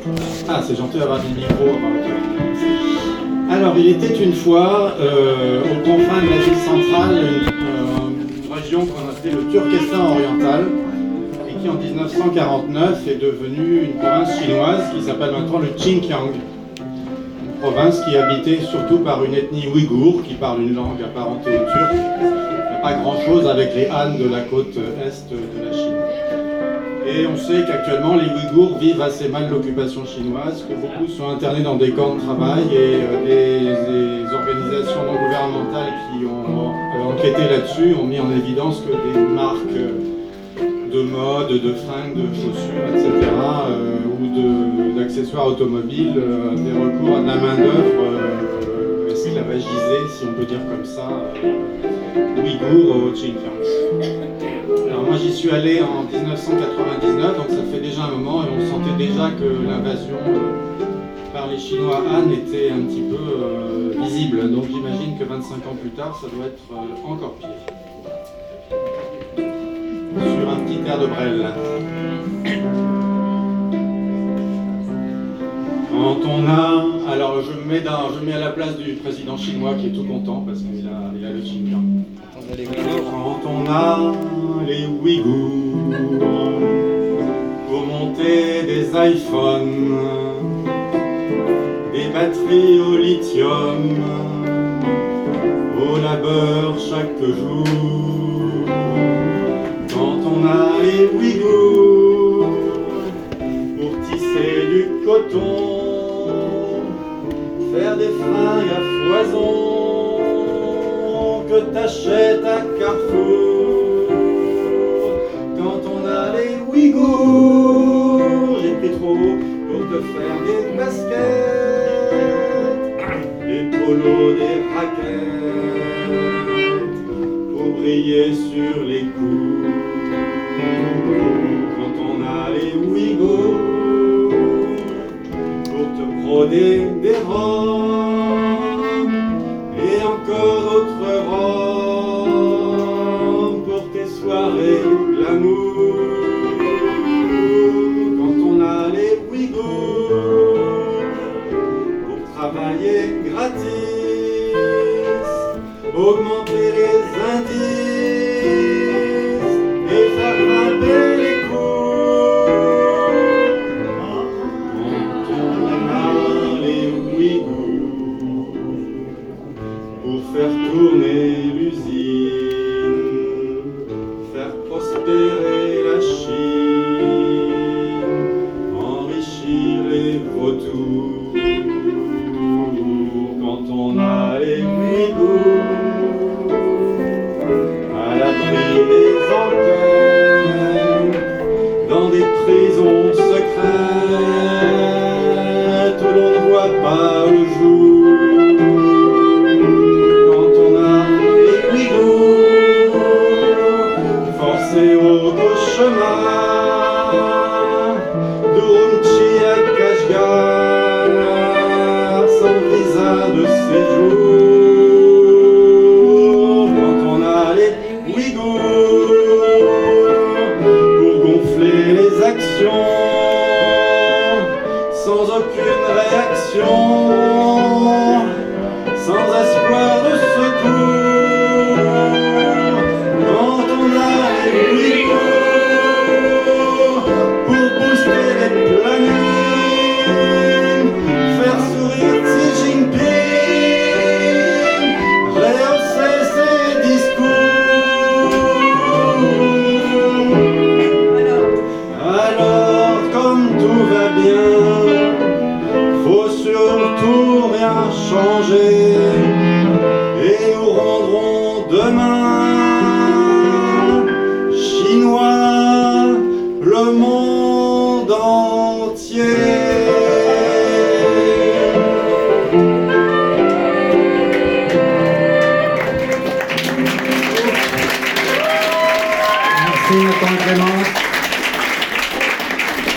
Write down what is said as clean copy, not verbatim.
Ah, c'est gentil d'avoir des micros. Alors, il était une fois, aux confins de l'Asie centrale, une région qu'on appelait le Turkestan oriental, et qui en 1949 est devenue une province chinoise qui s'appelle maintenant le Xinjiang. Une province qui est habitée surtout par une ethnie ouïghour qui parle une langue apparentée au turc. Il n'y a pas grand-chose avec les Han de la côte est de la Chine. Et on sait qu'actuellement les Ouïghours vivent assez mal l'occupation chinoise, que beaucoup sont internés dans des camps de travail et des organisations non gouvernementales qui ont enquêté là-dessus ont mis en évidence que des marques de mode, de fringues, de chaussures, etc. Ou d'accessoires automobiles avaient recours à de la main-d'œuvre esclavagisée, si on peut dire comme ça, Ouïghours au Xinjiang. Alors moi j'y suis allé en 1999, donc ça fait déjà un moment, et on sentait déjà que l'invasion par les Chinois Han était un petit peu visible. Donc j'imagine que 25 ans plus tard, ça doit être encore pire. Sur un petit air de Brel. Quand on a... Alors je me mets à la place du président chinois qui est tout content parce qu'il a le Xinjiang. Quand on a les Ouïghours pour monter des iPhones, des batteries au lithium, au labeur chaque jour. Quand on a les Ouïghours pour tisser du coton, faire des fringues à foison que t'achètes à Carrefour. Quand on a les Ouïghours, j'ai pris trop pour te faire des baskets, des polos, des raquettes, pour briller sur les coups. Quand on a les Ouïghours, pour te broder des robes, et encore d'autres robes pour tes soirées glamour. Quand on a les Ouïghours pour travailler gratis, augmenter les indices et faire grimper les cours. Quand on a les Ouïghours pour faire tourner l'usine, faire prospérer la Chine, enrichir les vautours. Quand on a les Ouïghours à l'abri des antennes, dans des prisons secrètes où l'on ne voit pas le jour. Au chemin d'Urumqi à Kashgar, sans visa de séjour. Quand on a les Ouïghours pour gonfler les actions, sans aucune réaction, sans espoir de secours. Pour booster les planètes